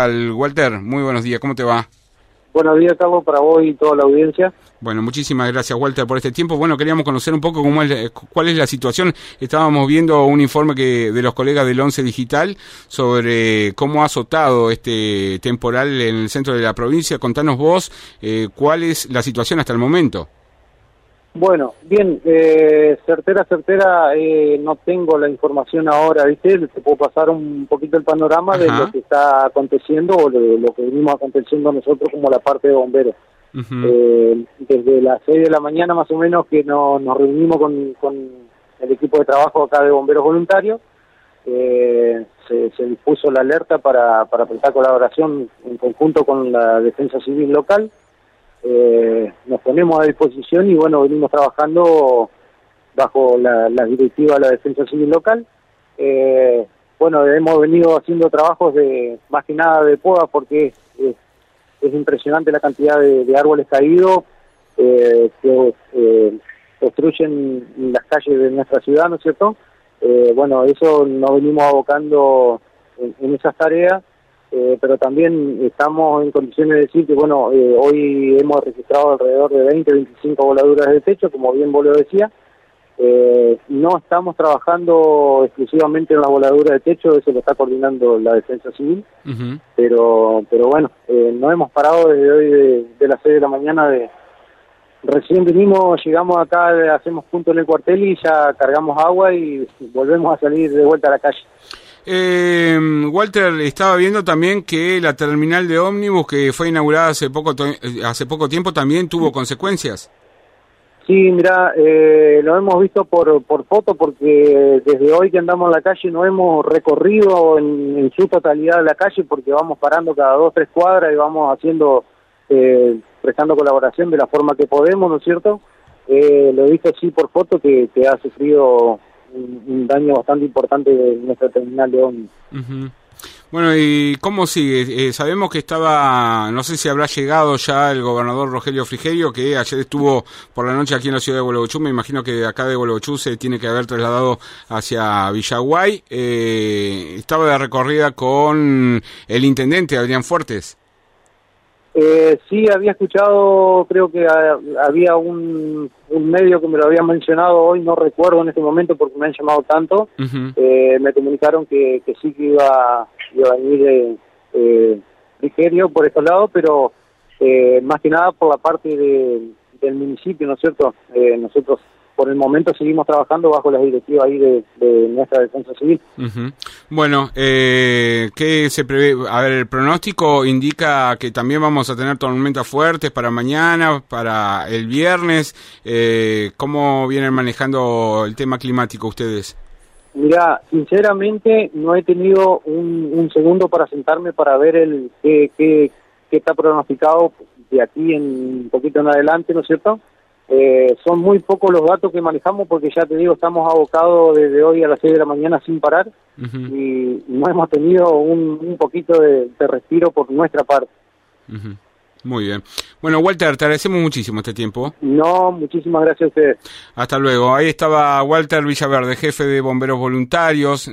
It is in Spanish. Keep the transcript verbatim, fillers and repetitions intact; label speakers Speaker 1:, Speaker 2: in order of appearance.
Speaker 1: tal, Walter? Muy buenos días, ¿cómo te va?
Speaker 2: Buenos días, Carlos, para vos y toda la audiencia.
Speaker 1: Bueno, muchísimas gracias, Walter, por este tiempo. Bueno, queríamos conocer un poco cómo es, cuál es la situación. Estábamos viendo un informe que de los colegas del Once Digital sobre cómo ha azotado este temporal en el centro de la provincia. Contanos vos eh, cuál es la situación hasta el momento.
Speaker 2: Bueno, bien, eh, certera, certera, eh, no tengo la información ahora, ¿viste? Te puedo pasar un poquito el panorama Ajá. de lo que está aconteciendo o de lo que venimos aconteciendo nosotros como la parte de bomberos. Uh-huh. eh, desde las seis de la mañana más o menos que no, nos reunimos con, con el equipo de trabajo acá de bomberos voluntarios, eh, se, se dispuso la alerta para, para prestar colaboración en conjunto con la Defensa Civil local. Eh, nos ponemos a disposición y bueno, venimos trabajando bajo la, la directiva de la Defensa Civil local. Eh, bueno, hemos venido haciendo trabajos de más que nada de poda porque es, es, es impresionante la cantidad de, de árboles caídos eh, que eh, obstruyen las calles de nuestra ciudad, ¿no es cierto? Eh, bueno, eso nos venimos abocando en, en esas tareas. Eh, pero también estamos en condiciones de decir que, bueno, eh, hoy hemos registrado alrededor de veinte, veinticinco voladuras de techo, como bien vos lo decía. Eh, no estamos trabajando exclusivamente en la voladura de techo, eso lo está coordinando la Defensa Civil, uh-huh. pero pero bueno, eh, no hemos parado desde hoy de, de las seis de la mañana. de Recién vinimos, llegamos acá, hacemos punto en el cuartel y ya cargamos agua y volvemos a salir de vuelta a la calle.
Speaker 1: Eh, Walter, estaba viendo también que la terminal de ómnibus que fue inaugurada hace poco hace poco tiempo también tuvo consecuencias.
Speaker 2: Sí, mira, eh, lo hemos visto por por foto porque desde hoy que andamos en la calle no hemos recorrido en, en su totalidad la calle porque vamos parando cada dos, tres cuadras y vamos haciendo, eh, prestando colaboración de la forma que podemos, ¿no es cierto? Eh, lo he visto sí por foto que, que ha sufrido Un, un daño bastante importante de nuestra terminal de ómnibus.
Speaker 1: Uh-huh. Bueno, ¿y cómo sigue? Eh, sabemos que estaba, no sé si habrá llegado ya el gobernador Rogelio Frigerio, que ayer estuvo por la noche aquí en la ciudad de Gualeguaychú. Me imagino que acá de Gualeguaychú se tiene que haber trasladado hacia Villaguay. Eh, estaba de recorrida con el intendente Adrián Fuertes.
Speaker 2: Eh, sí, había escuchado, creo que a, había un, un medio que me lo había mencionado hoy, no recuerdo en este momento porque me han llamado tanto. Uh-huh. eh, me comunicaron que, que sí que iba, iba a venir eh, eh, Frigerio por estos lados, pero eh, más que nada por la parte de, del municipio, ¿no es cierto? Eh, nosotros por el momento seguimos trabajando bajo las directivas ahí de, de nuestra Defensa Civil.
Speaker 1: Uh-huh. Bueno, eh, ¿qué se prevé? A ver, el pronóstico indica que también vamos a tener tormentas fuertes para mañana, para el viernes. Eh, ¿Cómo vienen manejando el tema climático ustedes?
Speaker 2: Mira, sinceramente no he tenido un, un segundo para sentarme para ver el qué, qué, qué está pronosticado de aquí en un poquito en adelante, ¿no es cierto? Eh, son muy pocos los datos que manejamos porque ya te digo, estamos abocados desde hoy a las seis de la mañana sin parar. Uh-huh. Y no hemos tenido un, un poquito de, de respiro por nuestra parte.
Speaker 1: Uh-huh. Muy bien. Bueno, Walter, te agradecemos muchísimo este tiempo.
Speaker 2: No, muchísimas gracias a ustedes.
Speaker 1: Hasta luego. Ahí estaba Walter Villaverde, jefe de Bomberos Voluntarios.